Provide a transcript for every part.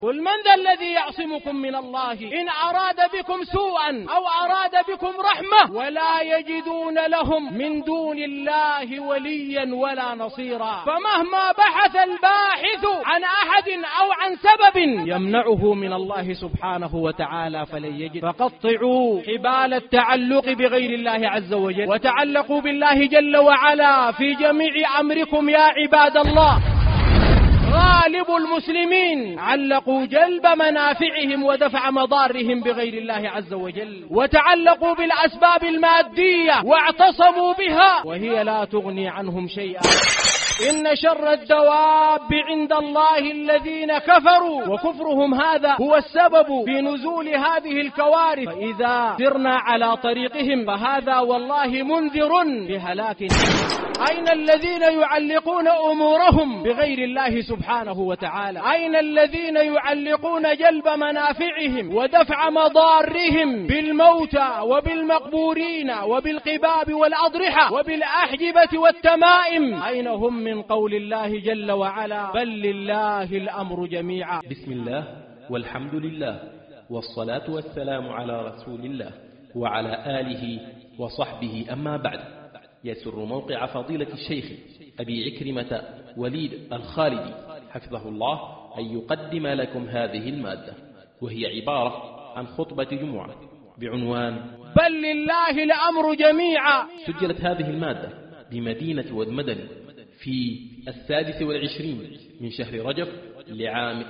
قل من ذا الذي يعصمكم من الله إن أراد بكم سوءا أو أراد بكم رحمة ولا يجدون لهم من دون الله وليا ولا نصيرا. فمهما بحث الباحث عن أحد أو عن سبب يمنعه من الله سبحانه وتعالى فلن يجد. فقطعوا حبال التعلق بغير الله عز وجل وتعلقوا بالله جل وعلا في جميع أمركم يا عباد الله. غالب المسلمين علقوا جلب منافعهم ودفع مضارهم بغير الله عز وجل، وتعلقوا بالأسباب المادية واعتصموا بها وهي لا تغني عنهم شيئا. إن شر الدواب عند الله الذين كفروا، وكفرهم هذا هو السبب في نزول هذه الكوارث. فإذا سرنا على طريقهم فهذا والله منذر بهلاك. أين الذين يعلقون أمورهم بغير الله سبحانه وتعالى؟ أين الذين يعلقون جلب منافعهم ودفع مضارهم بالموتى وبالمقبورين وبالقباب والأضرحة وبالأحجبة والتمائم؟ أين هم من قول الله جل وعلا بل لله الأمر جميعا؟ بسم الله والحمد لله والصلاة والسلام على رسول الله وعلى آله وصحبه. أما بعد، يسر موقع فضيلة الشيخ أبي عكرمة وليد الخالدي حفظه الله أن يقدم لكم هذه المادة، وهي عبارة عن خطبة جمعة بعنوان بل لله الأمر جميعا. سجلت هذه المادة بمدينة ودمدن في 26 من شهر رجب لعام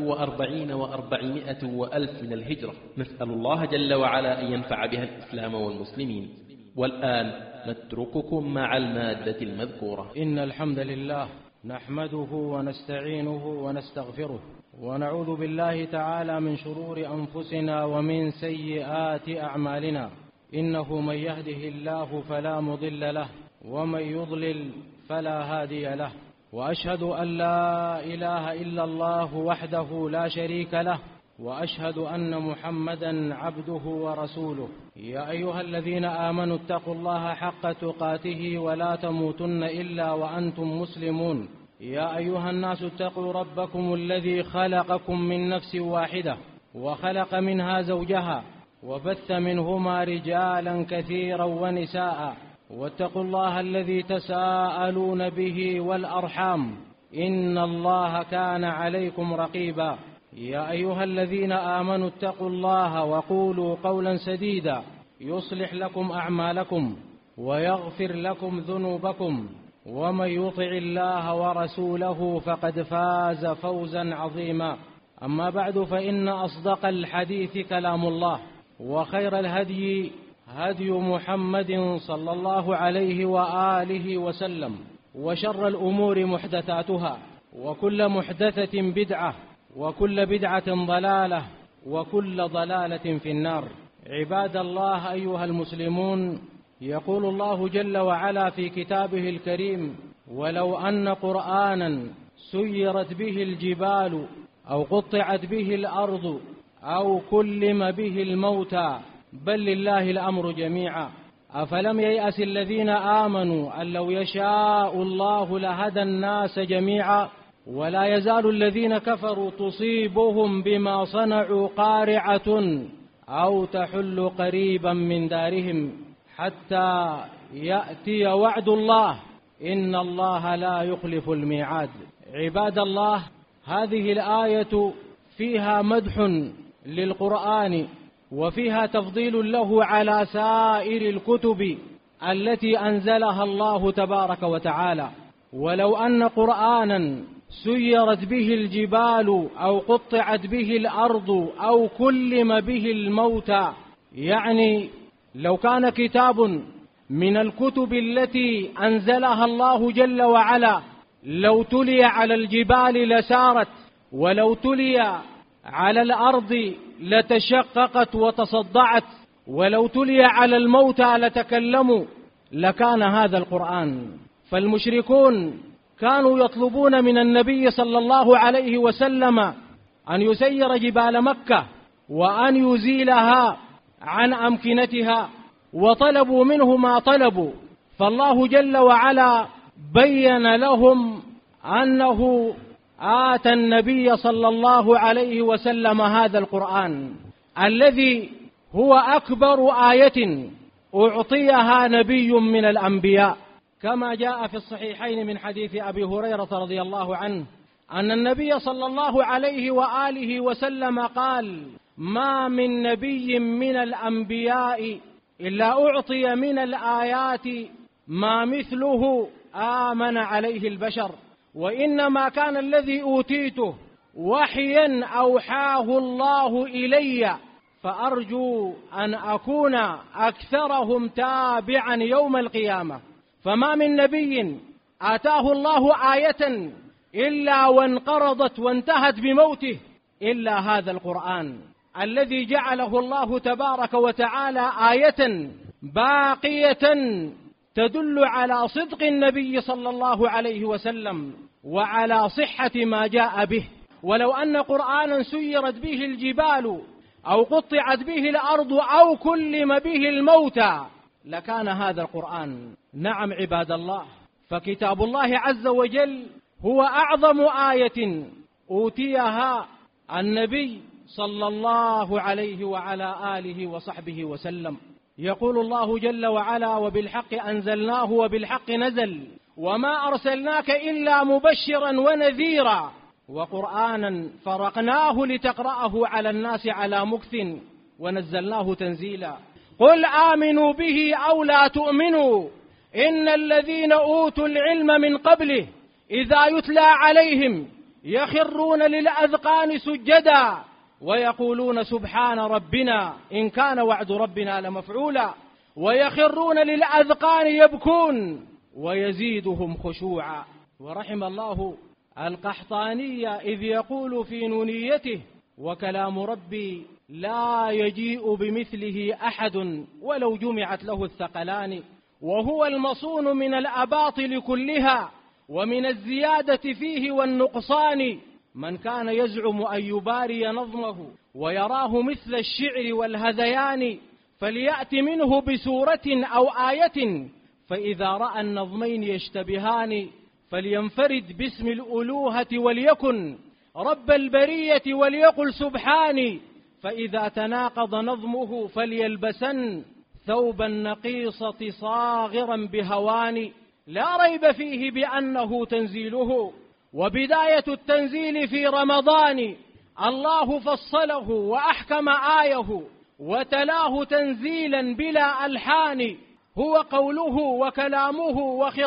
44 و400 وألف من الهجرة. نسأل الله جل وعلا أن ينفع بها الإسلام والمسلمين. والآن نترككم مع المادة المذكورة. إن الحمد لله نحمده ونستعينه ونستغفره ونعوذ بالله تعالى من شرور أنفسنا ومن سيئات أعمالنا. إنه من يهده الله فلا مضل له ومن يضلل فلا هادي له، وأشهد أن لا إله إلا الله وحده لا شريك له، وأشهد أن محمدا عبده ورسوله. يا أيها الذين آمنوا اتقوا الله حق تقاته ولا تموتن إلا وأنتم مسلمون. يا أيها الناس اتقوا ربكم الذي خلقكم من نفس واحدة وخلق منها زوجها وبث منهما رجالا كثيرا ونساء، واتقوا الله الذي تساءلون به والأرحام إن الله كان عليكم رقيبا. يا أيها الذين آمنوا اتقوا الله وقولوا قولا سديدا يصلح لكم أعمالكم ويغفر لكم ذنوبكم، ومن يطع الله ورسوله فقد فاز فوزا عظيما. أما بعد، فإن أصدق الحديث كلام الله، وخير الهدي هدي محمد صلى الله عليه وآله وسلم، وشر الأمور محدثاتها، وكل محدثة بدعة، وكل بدعة ضلالة، وكل ضلالة في النار. عباد الله أيها المسلمون، يقول الله جل وعلا في كتابه الكريم: ولو أن قرآنا سيرت به الجبال أو قطعت به الأرض أو كلم به الموتى بل لله الأمر جميعا. أفلم ييأس الذين آمنوا أن لو يشاء الله لهدى الناس جميعا. ولا يزال الذين كفروا تصيبهم بما صنعوا قارعة أو تحل قريبا من دارهم حتى يأتي وعد الله إن الله لا يخلف الميعاد. عباد الله، هذه الآية فيها مدح للقرآن، وفيها تفضيل له على سائر الكتب التي أنزلها الله تبارك وتعالى. ولو أن قرآنا سيرت به الجبال أو قطعت به الأرض أو كلم به الموتى، يعني لو كان كتاب من الكتب التي أنزلها الله جل وعلا لو تلي على الجبال لسارت، ولو تلي على الأرض لتشققت وتصدعت، ولو تلي على الموتى لتكلموا، لكان هذا القرآن. فالمشركون كانوا يطلبون من النبي صلى الله عليه وسلم أن يسير جبال مكة وأن يزيلها عن أمكنتها، وطلبوا منه ما طلبوا، فالله جل وعلا بين لهم أنه آتى النبي صلى الله عليه وسلم هذا القرآن الذي هو أكبر آية أعطيها نبي من الأنبياء، كما جاء في الصحيحين من حديث أبي هريرة رضي الله عنه أن النبي صلى الله عليه وآله وسلم قال: ما من نبي من الأنبياء إلا أعطي من الآيات ما مثله آمن عليه البشر، وإنما كان الذي أوتيته وحيا أوحاه الله إلي، فأرجو أن أكون أكثرهم تابعا يوم القيامة. فما من نبي آتاه الله آية إلا وانقرضت وانتهت بموته إلا هذا القرآن الذي جعله الله تبارك وتعالى آية باقية تدل على صدق النبي صلى الله عليه وسلم وعلى صحة ما جاء به. ولو أن قرآنا سيرت به الجبال أو قطعت به الأرض أو كلم به الموتى لكان هذا القرآن. نعم عباد الله، فكتاب الله عز وجل هو أعظم آية أوتيها النبي صلى الله عليه وعلى آله وصحبه وسلم. يقول الله جل وعلا: وبالحق أنزلناه وبالحق نزل وما أرسلناك إلا مبشرا ونذيرا وقرآنا فرقناه لتقرأه على الناس على مكث ونزلناه تنزيلا. قل آمنوا به أو لا تؤمنوا إن الذين أوتوا العلم من قبله إذا يتلى عليهم يخرون للأذقان سجدا ويقولون سبحان ربنا إن كان وعد ربنا لمفعولا ويخرون للأذقان يبكون ويزيدهم خشوعا. ورحم الله القحطاني إذ يقول في نونيته: وكلام ربي لا يجيء بمثله أحد ولو جمعت له الثقلان، وهو المصون من الأباطل كلها ومن الزيادة فيه والنقصان. من كان يزعم أن يباري نظمه ويراه مثل الشعر والهذيان فليأت منه بسورة أو آية، فإذا رأى النظمين يشتبهان فلينفرد باسم الألوهة وليكن رب البرية وليقل سبحاني، فإذا تناقض نظمه فليلبسن ثوب النقيصة صاغرا بهوان. لا ريب فيه بأنه تنزيله وبداية التنزيل في رمضان، الله فصله وأحكم آيه وتلاه تنزيلا بلا ألحان، هو قوله وكلامه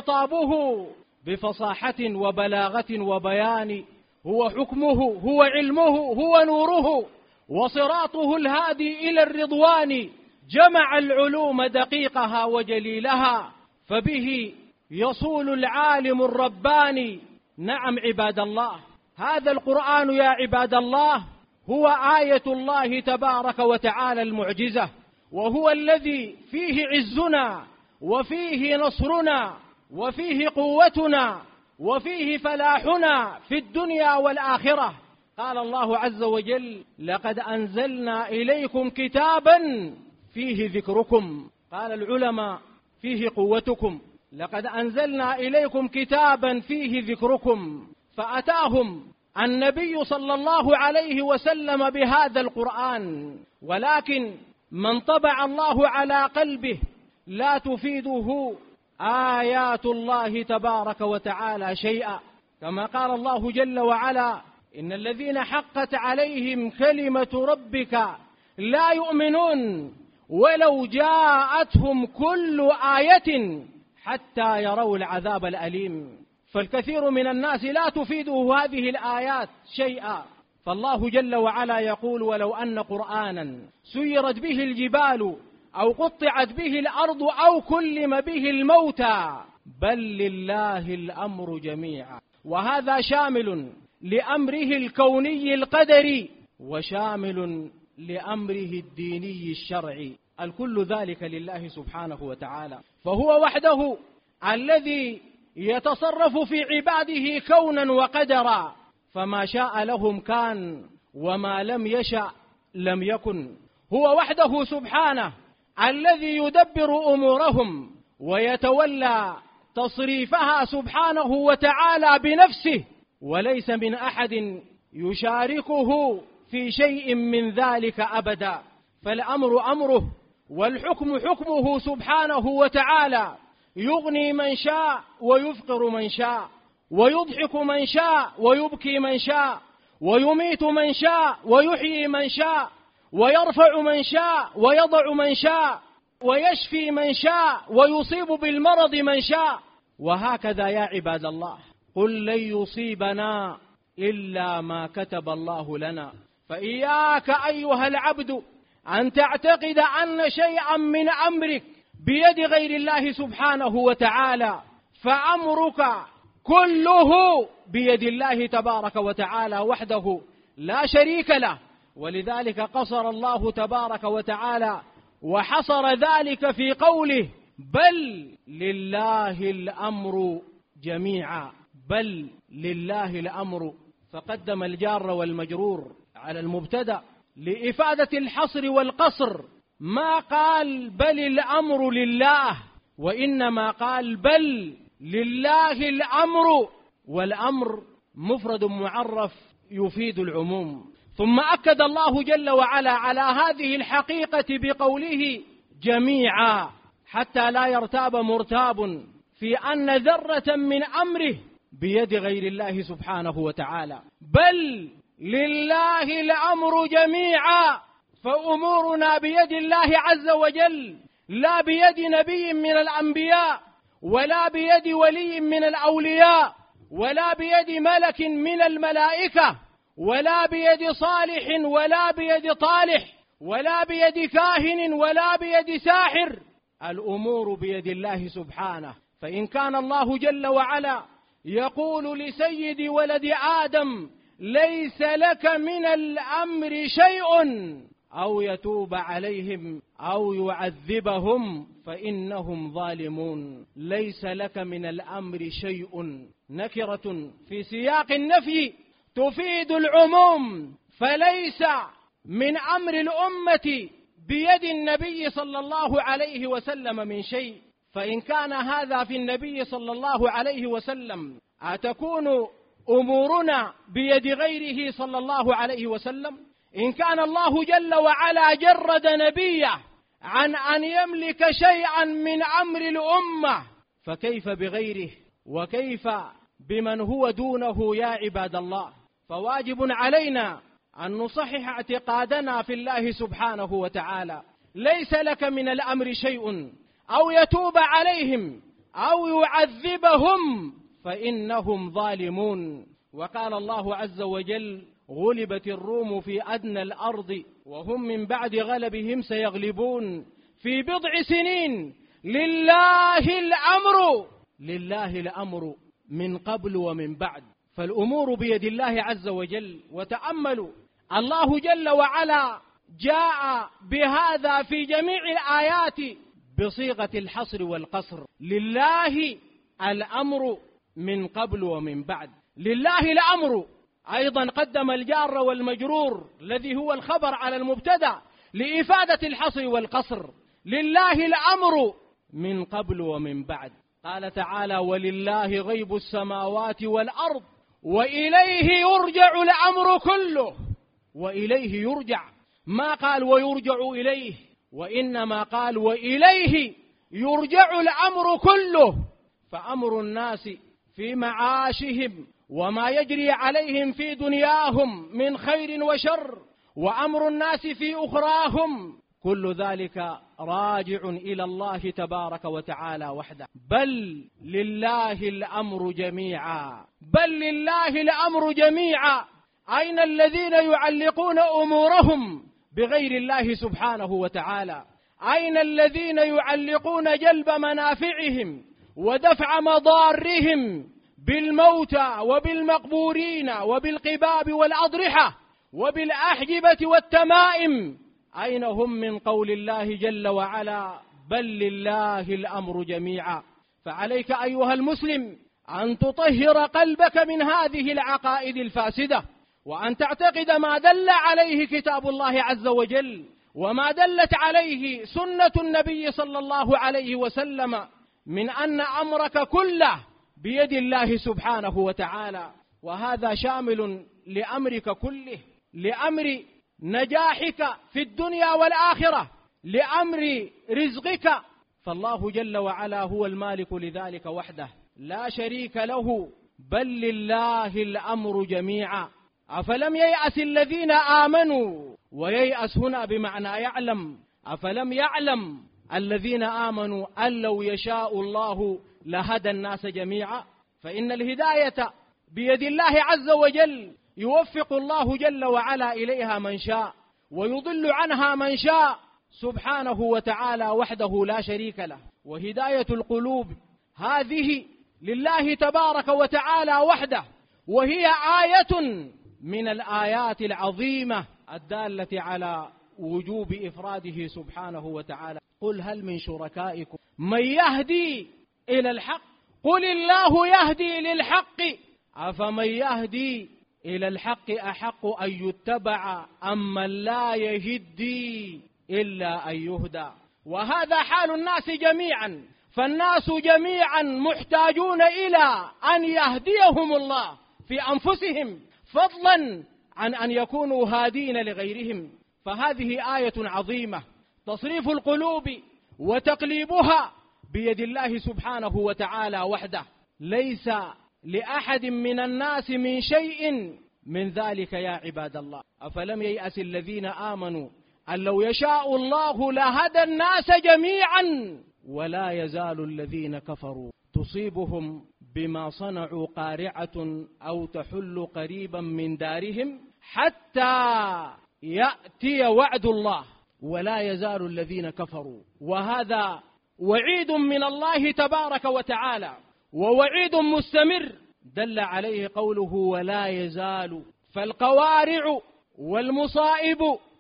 وخطابه بفصاحة وبلاغة وبيان، هو حكمه هو علمه هو نوره وصراطه الهادي إلى الرضوان، جمع العلوم دقيقها وجليلها فبه يصول العالم الرباني. نعم عباد الله، هذا القرآن يا عباد الله هو آية الله تبارك وتعالى المعجزة، وهو الذي فيه عزنا وفيه نصرنا وفيه قوتنا وفيه فلاحنا في الدنيا والآخرة. قال الله عز وجل: لقد أنزلنا إليكم كتابا فيه ذكركم. قال العلماء: فيه قوتكم. لقد أنزلنا إليكم كتابا فيه ذكركم. فأتاهم النبي صلى الله عليه وسلم بهذا القرآن، ولكن من طبع الله على قلبه لا تفيده آيات الله تبارك وتعالى شيئا، كما قال الله جل وعلا: إن الذين حقت عليهم كلمة ربك لا يؤمنون ولو جاءتهم كل آية حتى يروا العذاب الأليم. فالكثير من الناس لا تفيده هذه الآيات شيئا، فالله جل وعلا يقول: ولو أن قرآنا سيرت به الجبال أو قطعت به الأرض أو كلم به الموتى بل لله الأمر جميعا. وهذا شامل لأمره الكوني القدري وشامل لأمره الديني الشرعي، الكل ذلك لله سبحانه وتعالى، فهو وحده الذي يتصرف في عباده كونا وقدرا، فما شاء لهم كان وما لم يشأ لم يكن. هو وحده سبحانه الذي يدبر أمورهم ويتولى تصريفها سبحانه وتعالى بنفسه، وليس من أحد يشاركه في شيء من ذلك أبدا، فالأمر أمره والحكم حكمه سبحانه وتعالى، يغني من شاء ويفقر من شاء، ويضحك من شاء ويبكي من شاء، ويميت من شاء ويحيي من شاء، ويرفع من شاء ويضع من شاء، ويشفي من شاء ويصيب بالمرض من شاء. وهكذا يا عباد الله، قل لن يصيبنا إلا ما كتب الله لنا. فإياك أيها العبد أن تعتقد أن شيئا من أمرك بيد غير الله سبحانه وتعالى، فأمرك كله بيد الله تبارك وتعالى وحده لا شريك له. ولذلك قصر الله تبارك وتعالى وحصر ذلك في قوله: بل لله الأمر جميعا. بل لله الأمر، فقدم الجار والمجرور على المبتدأ لإفادة الحصر والقصر، ما قال بل الأمر لله، وإنما قال بل لله الأمر، والأمر مفرد معرف يفيد العموم. ثم أكد الله جل وعلا على هذه الحقيقة بقوله جميعا، حتى لا يرتاب مرتاب في أن ذرة من أمره بيد غير الله سبحانه وتعالى. بل لله الأمر جميعا، فأمورنا بيد الله عز وجل، لا بيد نبي من الأنبياء، ولا بيد ولي من الأولياء، ولا بيد ملك من الملائكة، ولا بيد صالح ولا بيد طالح، ولا بيد كاهن ولا بيد ساحر. الأمور بيد الله سبحانه. فإن كان الله جل وعلا يقول لسيد ولد آدم: ليس لك من الأمر شيء، أو يتوب عليهم أو يعذبهم فإنهم ظالمون. ليس لك من الأمر شيء، نكرة في سياق النفي تفيد العموم، فليس من أمر الأمة بيد النبي صلى الله عليه وسلم من شيء. فإن كان هذا في النبي صلى الله عليه وسلم، أتكون أمورنا بيد غيره صلى الله عليه وسلم؟ إن كان الله جل وعلا جرد نبيه عن أن يملك شيئا من أمر الأمة، فكيف بغيره؟ وكيف بمن هو دونه يا عباد الله؟ فواجب علينا أن نصحح اعتقادنا في الله سبحانه وتعالى. ليس لك من الأمر شيء، أو يتوب عليهم أو يعذبهم فإنهم ظالمون. وقال الله عز وجل: غلبت الروم في أدنى الأرض وهم من بعد غلبهم سيغلبون في بضع سنين. لله الأمر، لله الأمر من قبل ومن بعد، فالأمور بيد الله عز وجل. وتأملوا، الله جل وعلا جاء بهذا في جميع الآيات بصيغة الحصر والقصر. لله الأمر من قبل ومن بعد. لله الأمر أيضا قدم الجار والمجرور الذي هو الخبر على المبتدأ لإفادة الحصر والقصر. لله الأمر من قبل ومن بعد. قال تعالى: ولله غيب السماوات والأرض وإليه يرجع الأمر كله. وإليه يرجع، ما قال ويرجع إليه، وإنما قال وإليه يرجع الأمر كله. فأمر الناس في معاشهم وما يجري عليهم في دنياهم من خير وشر، وأمر الناس في أخراهم، كل ذلك راجع إلى الله تبارك وتعالى وحده. بل لله الأمر جميعا. بل لله الأمر جميعا. أين الذين يعلقون أمورهم بغير الله سبحانه وتعالى؟ أين الذين يعلقون جلب منافعهم ودفع مضارهم بالموتى وبالمقبورين وبالقباب والأضرحة وبالأحجبة والتمائم؟ أين هم من قول الله جل وعلا: بل لله الأمر جميعا. فعليك أيها المسلم أن تطهر قلبك من هذه العقائد الفاسدة، وأن تعتقد ما دل عليه كتاب الله عز وجل، وما دلت عليه سنة النبي صلى الله عليه وسلم، من أن أمرك كله بيد الله سبحانه وتعالى. وهذا شامل لأمرك كله، لأمر نجاحك في الدنيا والآخرة، لأمر رزقك. فالله جل وعلا هو المالك لذلك وحده لا شريك له، بل لله الأمر جميعا. أفلم ييأس الذين آمنوا، وييأس هنا بمعنى يعلم، أفلم يعلم الذين آمنوا أن لو يشاء الله لهدى الناس جميعا. فإن الهداية بيد الله عز وجل، يوفق الله جل وعلا إليها من شاء ويضل عنها من شاء سبحانه وتعالى وحده لا شريك له. وهداية القلوب هذه لله تبارك وتعالى وحده، وهي آية من الآيات العظيمة الدالة على وجوب إفراده سبحانه وتعالى. قل هل من شركائكم من يهدي إلى الحق، قل الله يهدي للحق، أفمن يهدي إلى الحق أحق أن يتبع أم من لا يهدي إلا أن يهدى. وهذا حال الناس جميعا، فالناس جميعا محتاجون إلى أن يهديهم الله في أنفسهم، فضلا عن أن يكونوا هادين لغيرهم. فهذه آية عظيمة، تصريف القلوب وتقليبها بيد الله سبحانه وتعالى وحده، ليس لأحد من الناس من شيء من ذلك يا عباد الله. أفلم ييأس الذين آمنوا أن لو يشاء الله لهدى الناس جميعا، ولا يزال الذين كفروا تصيبهم بما صنعوا قارعة أو تحل قريبا من دارهم حتى يأتي وعد الله، ولا يزال الذين كفروا. وهذا وعيد من الله تبارك وتعالى، ووعيد مستمر دل عليه قوله ولا يزال. فالقوارع والمصائب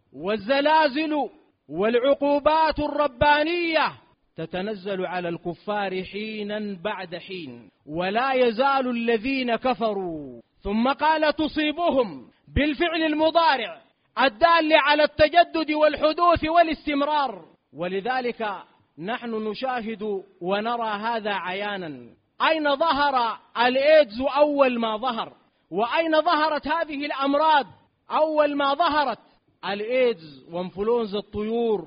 والزلازل والعقوبات الربانية تتنزل على الكفار حينا بعد حين، ولا يزال الذين كفروا. ثم قال تصيبهم بالفعل المضارع الدال على التجدد والحدوث والاستمرار. ولذلك نحن نشاهد ونرى هذا عيانا. أين ظهر الإيدز أول ما ظهر؟ وأين ظهرت هذه الأمراض أول ما ظهرت؟ الإيدز وانفلونزا الطيور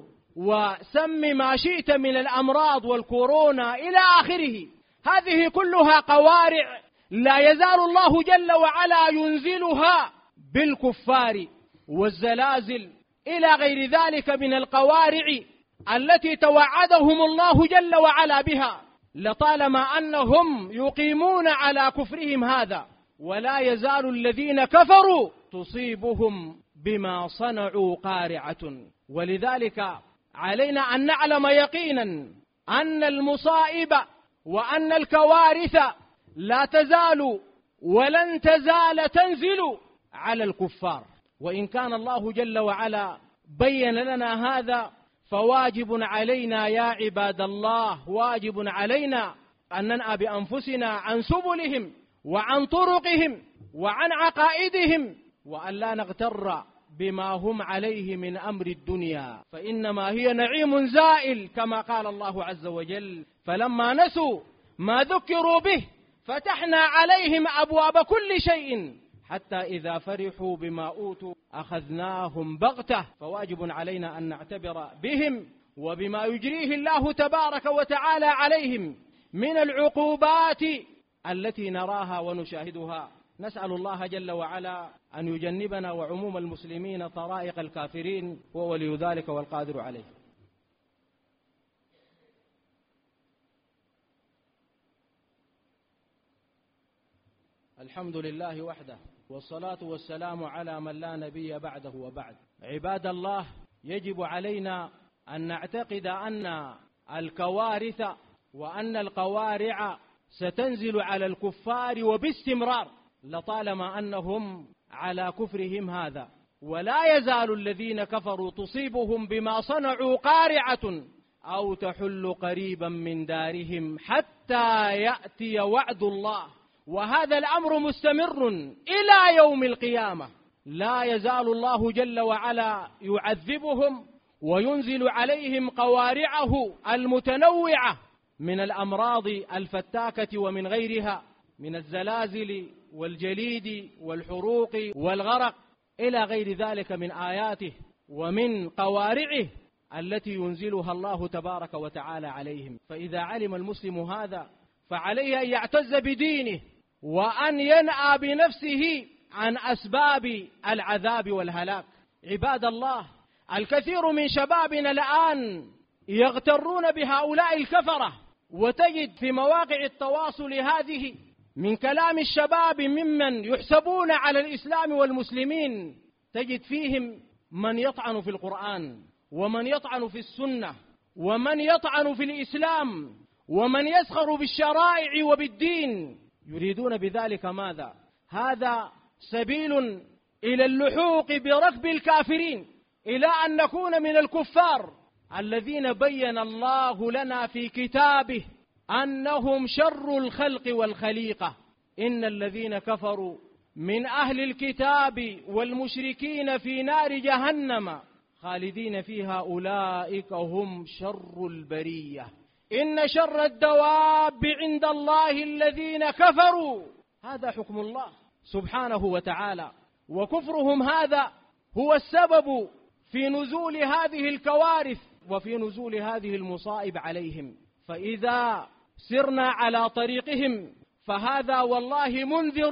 وسم ما شئت من الأمراض والكورونا إلى آخره، هذه كلها قوارع لا يزال الله جل وعلا ينزلها بالكفار، والزلازل إلى غير ذلك من القوارع التي توعدهم الله جل وعلا بها، لطالما أنهم يقيمون على كفرهم هذا. ولا يزال الذين كفروا تصيبهم بما صنعوا قارعة. ولذلك علينا أن نعلم يقينا أن المصائب وأن الكوارث لا تزال ولن تزال تنزل على الكفار. وإن كان الله جل وعلا بين لنا هذا، فواجب علينا يا عباد الله، واجب علينا أن ننأى بأنفسنا عن سبلهم وعن طرقهم وعن عقائدهم، وأن لا نغتر بما هم عليه من أمر الدنيا، فإنما هي نعيم زائل كما قال الله عز وجل فلما نسوا ما ذكروا به فتحنا عليهم أبواب كل شيء حتى إذا فرحوا بما أوتوا أخذناهم بغتة. فواجب علينا أن نعتبر بهم وبما يجريه الله تبارك وتعالى عليهم من العقوبات التي نراها ونشاهدها. نسأل الله جل وعلا أن يجنبنا وعموم المسلمين طرائق الكافرين، هو ولي ذلك والقادر عليه. الحمد لله وحده، والصلاة والسلام على من لا نبي بعده وبعد. عباد الله، يجب علينا أن نعتقد أن الكوارث وأن القوارع ستنزل على الكفار وباستمرار لطالما أنهم على كفرهم هذا. ولا يزال الذين كفروا تصيبهم بما صنعوا قارعة أو تحل قريبا من دارهم حتى يأتي وعد الله. وهذا الأمر مستمر إلى يوم القيامة، لا يزال الله جل وعلا يعذبهم وينزل عليهم قوارعه المتنوعة من الأمراض الفتاكة ومن غيرها، من الزلازل والجليد والحروق والغرق إلى غير ذلك من آياته ومن قوارعه التي ينزلها الله تبارك وتعالى عليهم. فإذا علم المسلم هذا فعليه أن يعتز بدينه وأن ينأى بنفسه عن أسباب العذاب والهلاك. عباد الله، الكثير من شبابنا الآن يغترون بهؤلاء الكفرة، وتجد في مواقع التواصل هذه من كلام الشباب ممن يحسبون على الإسلام والمسلمين، تجد فيهم من يطعن في القرآن، ومن يطعن في السنة، ومن يطعن في الإسلام، ومن يسخر بالشرائع وبالدين. يريدون بذلك ماذا؟ هذا سبيل إلى اللحوق بركب الكافرين، إلى أن نكون من الكفار الذين بين الله لنا في كتابه أنهم شر الخلق والخليقة. إن الذين كفروا من أهل الكتاب والمشركين في نار جهنم خالدين فيها أولئك هم شر البرية. إن شر الدواب عند الله الذين كفروا. هذا حكم الله سبحانه وتعالى، وكفرهم هذا هو السبب في نزول هذه الكوارث وفي نزول هذه المصائب عليهم. فإذا سرنا على طريقهم فهذا والله منذر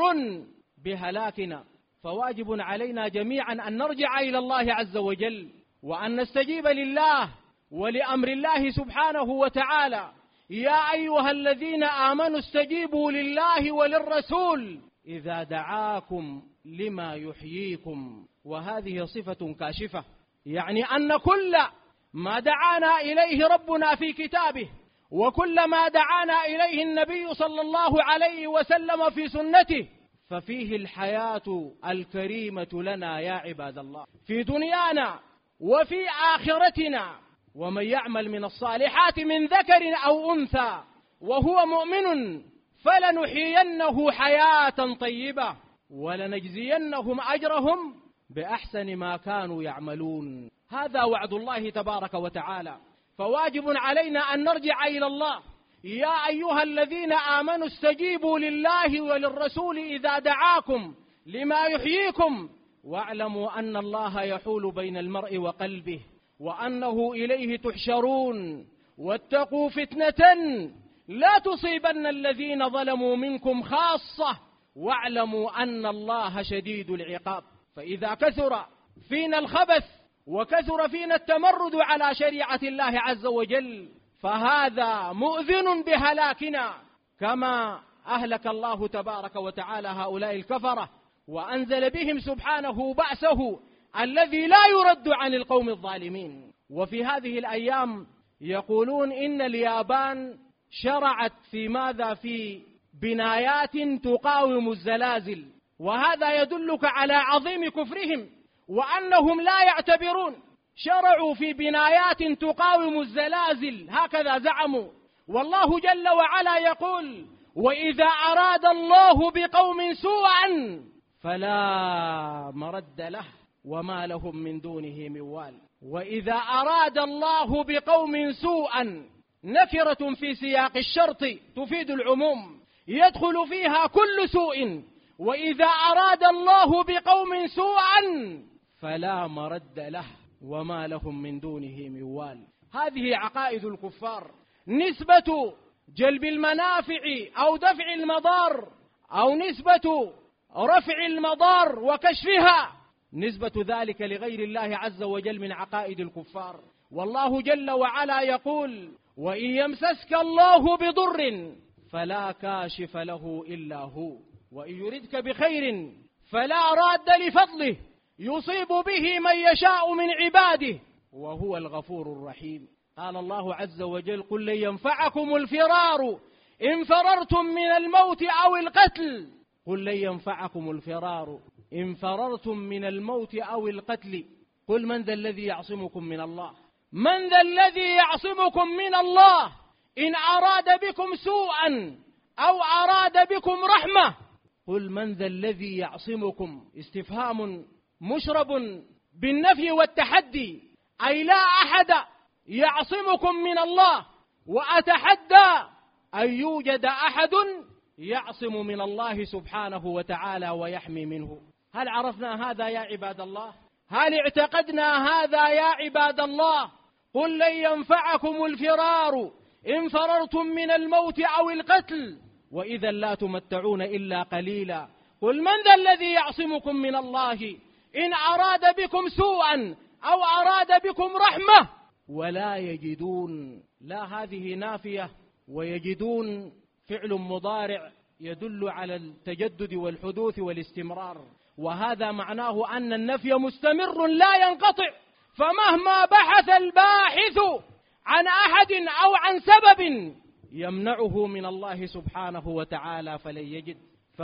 بهلاكنا. فواجب علينا جميعا أن نرجع إلى الله عز وجل، وأن نستجيب لله ولأمر الله سبحانه وتعالى. يا أيها الذين آمنوا استجيبوا لله وللرسول إذا دعاكم لما يحييكم. وهذه صفة كاشفة، يعني أن كل ما دعانا إليه ربنا في كتابه، وكل ما دعانا إليه النبي صلى الله عليه وسلم في سنته، ففيه الحياة الكريمة لنا يا عباد الله في دنيانا وفي آخرتنا. ومن يعمل من الصالحات من ذكر أو أنثى وهو مؤمن فلنحيينه حياة طيبة ولنجزينهم أجرهم بأحسن ما كانوا يعملون. هذا وعد الله تبارك وتعالى. فواجب علينا أن نرجع إلى الله. يا أيها الذين آمنوا استجيبوا لله وللرسول إذا دعاكم لما يحييكم واعلموا أن الله يحول بين المرء وقلبه وأنه إليه تحشرون واتقوا فتنة لا تصيبن الذين ظلموا منكم خاصة واعلموا أن الله شديد العقاب. فإذا كثر فينا الخبث وكثر فينا التمرد على شريعة الله عز وجل فهذا مؤذن بهلاكنا، كما أهلك الله تبارك وتعالى هؤلاء الكفرة وأنزل بهم سبحانه بأسه الذي لا يرد عن القوم الظالمين. وفي هذه الأيام يقولون إن اليابان شرعت في ماذا؟ في بنايات تقاوم الزلازل، وهذا يدلك على عظيم كفرهم وأنهم لا يعتبرون. شرعوا في بنايات تقاوم الزلازل، هكذا زعموا. والله جل وعلا يقول: وإذا أراد الله بقوم سوءا فلا مرد له وما لهم من دونه من وال. وإذا أراد الله بقوم سوءا نكرة في سياق الشرط تفيد العموم، يدخل فيها كل سوء. وإذا أراد الله بقوم سوءا فلا مرد له وما لهم من دونه من وال. هذه عقائد الكفار. نسبة جلب المنافع أو دفع المضار، أو نسبة رفع المضار وكشفها، نسبة ذلك لغير الله عز وجل من عقائد الكفار. والله جل وعلا يقول: وإن يمسسك الله بضر فلا كاشف له إلا هو، وإن يردك بخير فلا راد لفضله يصيب به من يشاء من عباده وهو الغفور الرحيم. قال الله عز وجل: قل لن ينفعكم الفرار إن فررتم من الموت أو القتل. قل لن ينفعكم الفرار إن فررتم من الموت أو القتل. قل من ذا الذي يعصمكم من الله؟ من ذا الذي يعصمكم من الله إن أراد بكم سوءا أو أراد بكم رحمة؟ قل من ذا الذي يعصمكم. استفهام مشرب بالنفي والتحدي، أي لا أحد يعصمكم من الله. وأتحدى أن يوجد أحد يعصم من الله سبحانه وتعالى ويحمي منه. هل عرفنا هذا يا عباد الله؟ هل اعتقدنا هذا يا عباد الله؟ قل لن ينفعكم الفرار إن فررتم من الموت أو القتل وإذا لا تمتعون إلا قليلا. قل من ذا الذي يعصمكم من الله إن أراد بكم سوءا أو أراد بكم رحمة ولا يجدون. لا، هذه نافية، ويجدون فعل مضارع يدل على التجدد والحدوث والاستمرار، وهذا معناه أن النفي مستمر لا ينقطع. فمهما بحث الباحث عن أحد أو عن سبب يمنعه من الله سبحانه وتعالى فلن يجد.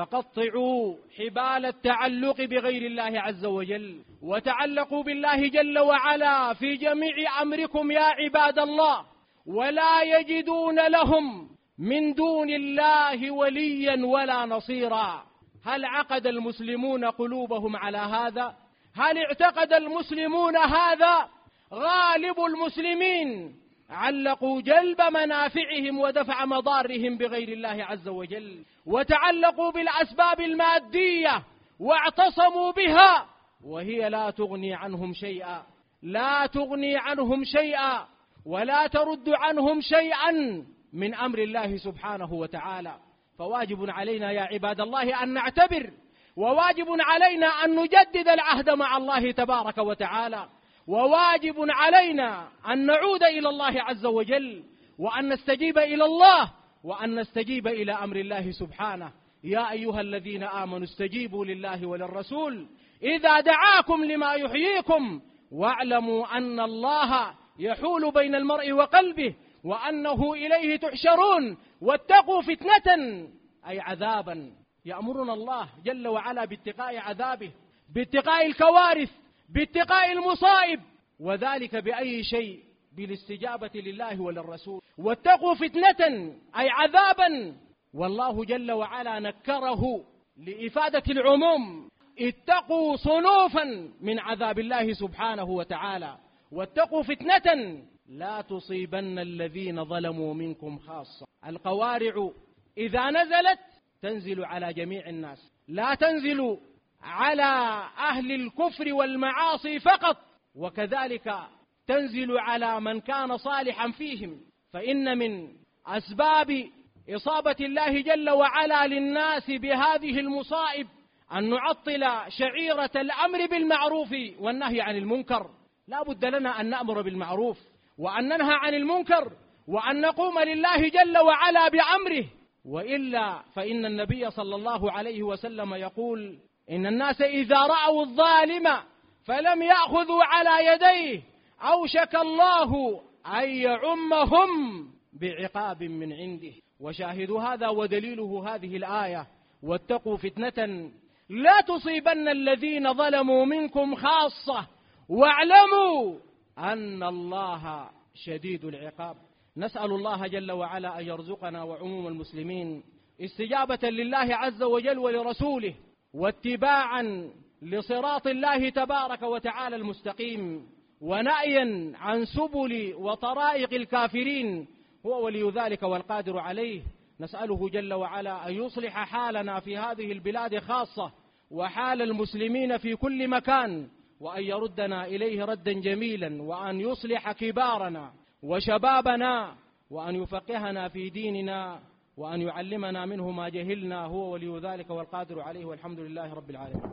فقطعوا حبال التعلق بغير الله عز وجل، وتعلقوا بالله جل وعلا في جميع أمركم يا عباد الله، ولا يجدون لهم من دون الله وليا ولا نصيرا. هل عقد المسلمون قلوبهم على هذا؟ هل اعتقد المسلمون هذا؟ غالب المسلمين علقوا جلب منافعهم ودفع مضارهم بغير الله عز وجل، وتعلقوا بالأسباب المادية واعتصموا بها، وهي لا تغني عنهم شيئا، لا تغني عنهم شيئا ولا ترد عنهم شيئا من أمر الله سبحانه وتعالى. فواجب علينا يا عباد الله أن نعتبر، وواجب علينا أن نجدد العهد مع الله تبارك وتعالى، وواجب علينا أن نعود إلى الله عز وجل، وأن نستجيب إلى الله، وأن نستجيب إلى أمر الله سبحانه. يا أيها الذين آمنوا استجيبوا لله وللرسول إذا دعاكم لما يحييكم واعلموا أن الله يحول بين المرء وقلبه وأنه إليه تحشرون واتقوا فتنة أي عذابا. يأمرنا الله جل وعلا باتقاء عذابه، باتقاء الكوارث، باتقاء المصائب، وذلك بأي شيء؟ بالاستجابة لله وللرسول. واتقوا فتنة أي عذابا، والله جل وعلا نكره لإفادة العموم. اتقوا صنوفا من عذاب الله سبحانه وتعالى، واتقوا فتنة لا تصيبن الذين ظلموا منكم خاصة. القوارع إذا نزلت تنزل على جميع الناس، لا تنزل على أهل الكفر والمعاصي فقط، وكذلك تنزل على من كان صالحا فيهم. فإن من أسباب إصابة الله جل وعلا للناس بهذه المصائب أن نعطل شعيرة الأمر بالمعروف والنهي عن المنكر. لا بد لنا أن نأمر بالمعروف وأن ننهى عن المنكر وأن نقوم لله جل وعلا بأمره، وإلا فإن النبي صلى الله عليه وسلم يقول: إن الناس إذا رأوا الظالم فلم يأخذوا على يديه أوشك الله أن يعمهم بعقاب من عنده. وشاهد هذا ودليله هذه الآية: واتقوا فتنة لا تصيبن الذين ظلموا منكم خاصة واعلموا أن الله شديد العقاب. نسأل الله جل وعلا أن يرزقنا وعموم المسلمين استجابة لله عز وجل ولرسوله، واتباعا لصراط الله تبارك وتعالى المستقيم، ونأيا عن سبل وطرائق الكافرين. هو ولي ذلك والقادر عليه. نسأله جل وعلا أن يصلح حالنا في هذه البلاد خاصة، وحال المسلمين في كل مكان، وأن يردنا إليه ردا جميلا، وأن يصلح كبارنا وشبابنا، وأن يفقهنا في ديننا، وأن يعلمنا منه ما جهلنا. هو ولي ذلك والقادر عليه، والحمد لله رب العالمين.